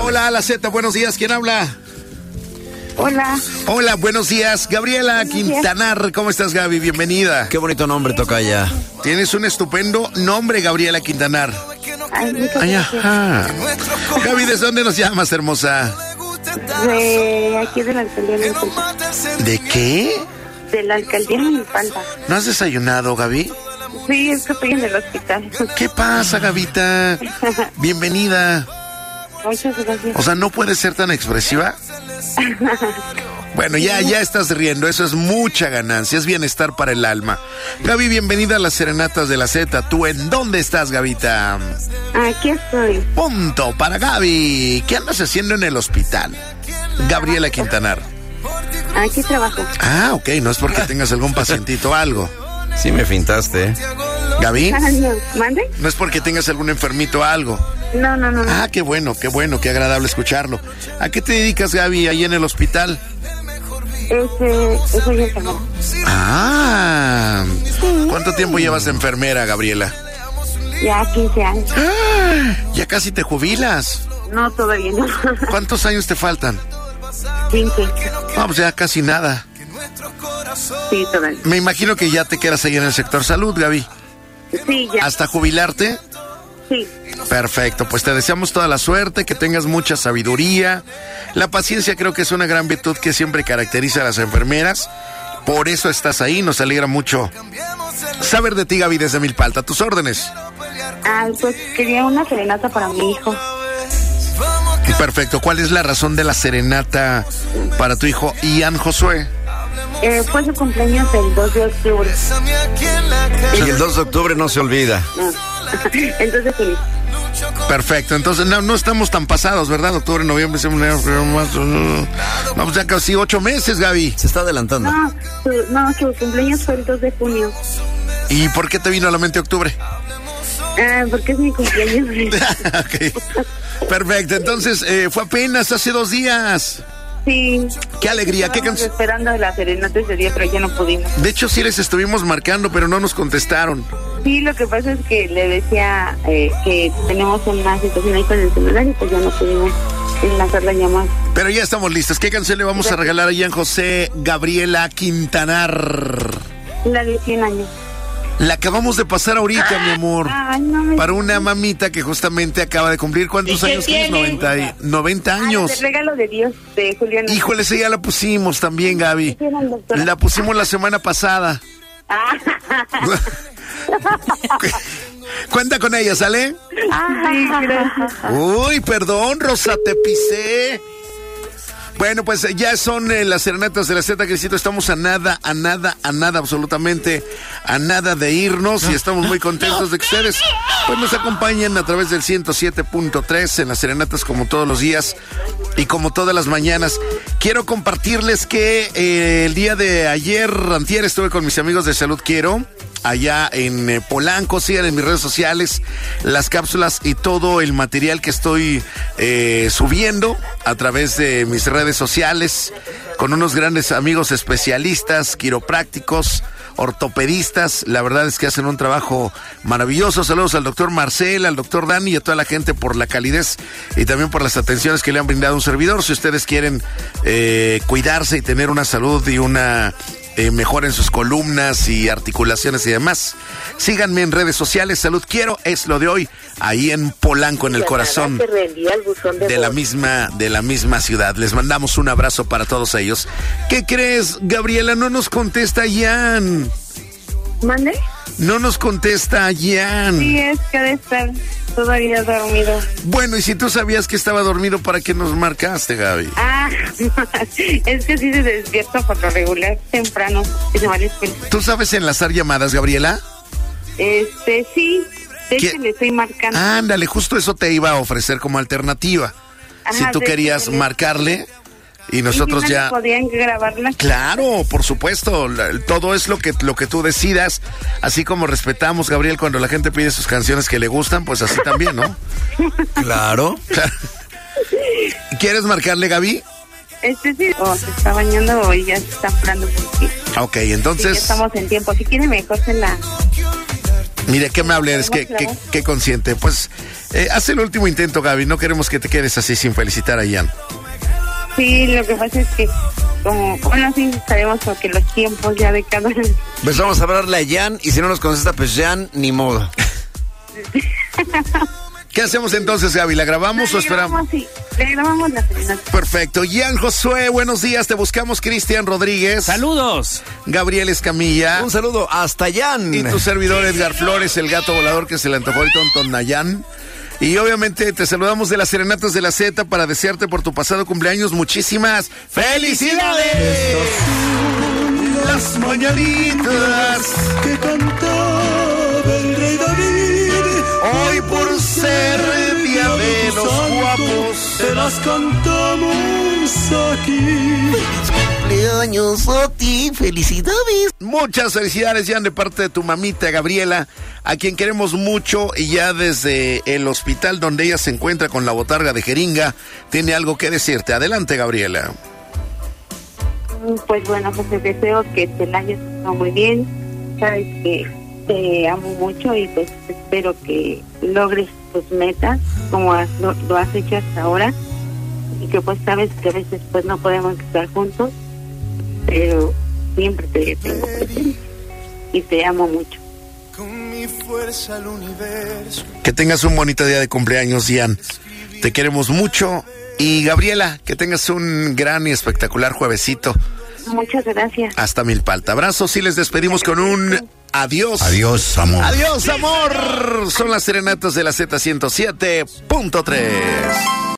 Hola, la Z, buenos días, ¿quién habla? Hola. Hola, buenos días, Gabriela Quintanar, ¿cómo estás, Gaby? Bienvenida. Qué bonito nombre, tocaya. Tienes un estupendo nombre, Gabriela Quintanar. Ay, ajá. Gaby, ¿de dónde nos llamas, hermosa? De aquí de la alcaldía de Milpalta. ¿De qué? De la alcaldía de Milpalta. ¿No has desayunado, Gaby? Sí, es que estoy en el hospital. ¿Qué pasa, Gavita? Bienvenida. Muchas gracias. O sea, ¿no puedes ser tan expresiva? Bueno, ya estás riendo, eso es mucha ganancia, es bienestar para el alma. Gaby, bienvenida a las Serenatas de la Z. ¿Tú en dónde estás, Gavita? Aquí estoy. Punto para Gaby. ¿Qué andas haciendo en el hospital? Gabriela Quintanar. Aquí trabajo. Ah, ok, no es porque tengas algún pacientito o algo. Sí me fintaste. ¿Gaby? No. ¿Mande? No es porque tengas algún enfermito o algo. No. Ah, qué bueno, qué agradable escucharlo. ¿A qué te dedicas, Gaby, ahí en el hospital? Soy enfermera. Ah, ¿cuánto tiempo llevas de enfermera, Gabriela? Ya 15 años. Ah, ya casi te jubilas. No, todavía no. ¿Cuántos años te faltan? 15. No, pues ya casi nada. Sí, todavía. Me imagino que ya te quedas ahí en el sector salud, Gaby. Sí, ya. ¿Hasta jubilarte? Sí. Perfecto, pues te deseamos toda la suerte, que tengas mucha sabiduría. La paciencia creo que es una gran virtud que siempre caracteriza a las enfermeras. Por eso estás ahí, nos alegra mucho saber de ti, Gaby, desde Milpalta. ¿Tus órdenes? Pues quería una serenata para mi hijo. Perfecto, ¿cuál es la razón de la serenata para tu hijo Ian Josué? Fue su cumpleaños el 2 de octubre. Y el 2 de octubre no se olvida. No. Entonces, sí. Perfecto, entonces no estamos tan pasados, ¿verdad? Octubre, noviembre, diciembre, febrero, marzo. Vamos ya casi 8 meses, Gaby. Se está adelantando. No, su cumpleaños fue el 2 de junio. ¿Y por qué te vino a la mente octubre? Porque es mi cumpleaños. Okay. Perfecto, entonces fue apenas hace 2 días. Sí. Qué alegría, qué canción. Esperando la serenata ese día, pero ya no pudimos. De hecho, sí les estuvimos marcando, pero no nos contestaron. Sí, lo que pasa es que le decía que tenemos una situación ahí con el celular y pues ya no pudimos enlazar la llamada. Pero ya estamos listos. ¿Qué canción le vamos a regalar a Ian José Gabriela Quintanar? La de 100 años. La acabamos de pasar ahorita, mi amor. Ay, no para una mamita que justamente acaba de cumplir. ¿Cuántos años tienes? 90 años. El regalo de Dios de Julián. Híjole, esa ya la pusimos también, Gaby. La pusimos la semana pasada. Cuenta con ella, ¿sale? Ay, gracias. Uy, perdón, Rosa, te pisé. Bueno, pues ya son las serenatas de la Z, Crisito. Estamos a nada, absolutamente a nada de irnos y estamos muy contentos de que ustedes pues nos acompañen a través del 107.3 en las serenatas como todos los días y como todas las mañanas. Quiero compartirles que el día de ayer, antier, estuve con mis amigos de Salud Quiero allá en Polanco. Sigan en mis redes sociales las cápsulas y todo el material que estoy subiendo a través de mis redes sociales con unos grandes amigos especialistas, quiroprácticos, ortopedistas. La verdad es que hacen un trabajo maravilloso. Saludos al doctor Marcel, al doctor Dani y a toda la gente por la calidez y también por las atenciones que le han brindado a un servidor. Si ustedes quieren cuidarse y tener una salud y una mejoren sus columnas y articulaciones y demás, síganme en redes sociales. Salud Quiero es lo de hoy, ahí en Polanco, en el corazón de la misma ciudad. Les mandamos un abrazo para todos ellos. ¿Qué crees, Gabriela? No nos contesta Jan. ¿Mande? No nos contesta Jan. Sí, es que debe estar todavía dormido. Bueno, y si tú sabías que estaba dormido, ¿para qué nos marcaste, Gaby? Es que sí se despierta por lo regular temprano y se va a la escuela. ¿Tú sabes enlazar llamadas, Gabriela? Sí. De hecho, le estoy marcando. Ándale, justo eso te iba a ofrecer como alternativa. Ajá, si tú querías marcarle y nosotros ¿Y ya podían grabarla? Claro, por supuesto, todo es lo que tú decidas, así como respetamos, Gabriel, cuando la gente pide sus canciones que le gustan, pues así también, ¿no? Claro. ¿Quieres marcarle, Gaby? Sí, se está bañando o ya se está apurando un poquito. Ok, entonces... Sí, estamos en tiempo, si quiere mejor se la... Mire, ¿qué me hable? Es que consciente. Pues Haz el último intento, Gaby. No queremos que te quedes así sin felicitar a Ian. Sí, lo que pasa es que bueno, sí sabemos porque los tiempos ya de cada uno. Pues vamos a hablarle a Jan y si no nos contesta, pues Jan, ni modo. ¿Qué hacemos entonces, Gaby? ¿La grabamos o esperamos? Sí, le grabamos la serenata. Perfecto. Ian Josué, buenos días. Te buscamos, Cristian Rodríguez. ¡Saludos! Gabriel Escamilla. Un saludo hasta Jan. Y tu servidor Edgar Flores, el gato volador que se le antojó ahorita un Tonayán. Y obviamente te saludamos de las Serenatas de la Z para desearte por tu pasado cumpleaños muchísimas felicidades. Las mañanitas que cantaba el rey David. hoy por ser día de los guapos te las cantamos aquí. Cumpleaños a ti, felicidades. Muchas felicidades, Jan, de parte de tu mamita Gabriela, a quien queremos mucho, y ya desde el hospital donde ella se encuentra con la botarga de jeringa, tiene algo que decirte. Adelante, Gabriela. Pues bueno, pues te deseo que te la hayas pasado muy bien. Sabes que te amo mucho y pues espero que logres tus metas como lo has hecho hasta ahora, y que pues sabes que a veces pues no podemos estar juntos, pero siempre te tengo presente y te amo mucho. Con mi fuerza al universo. Que tengas un bonito día de cumpleaños, Jan. Te queremos mucho. Y Gabriela, que tengas un gran y espectacular juevesito. Muchas gracias. Hasta Milpalta. Abrazos y les despedimos con un adiós. Adiós, amor. Adiós, amor. Son las Serenatas de la Z107.3.